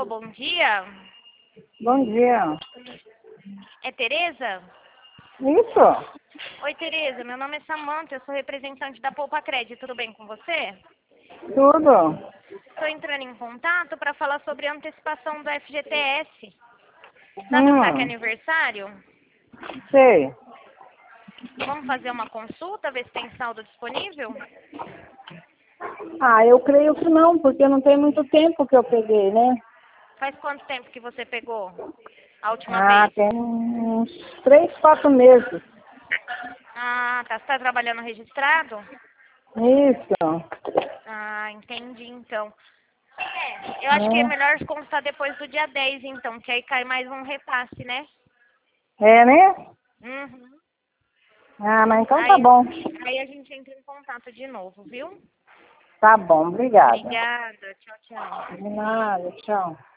Alô, bom dia. Bom dia. É Tereza? Isso? Oi, Tereza. Meu nome é Samanta. Eu sou representante da Poupa Crédito. Tudo bem com você? Tudo? Estou entrando em contato para falar sobre a antecipação do FGTS. Sabe o saque aniversário? Sei. Vamos fazer uma consulta, ver se tem saldo disponível? Eu creio que não, porque não tem muito tempo que eu peguei, né? Faz quanto tempo que você pegou a última vez? Tem uns 3, 4 meses. Ah, tá. Você está trabalhando registrado? Isso. Entendi, então. Eu acho que é melhor consultar depois do dia 10, então, que aí cai mais um repasse, né? Né? Uhum. Mas então tá Aí, bom. aí a gente entra em contato de novo, viu? Tá bom, obrigada. Obrigada. Tchau, tchau. De nada, tchau.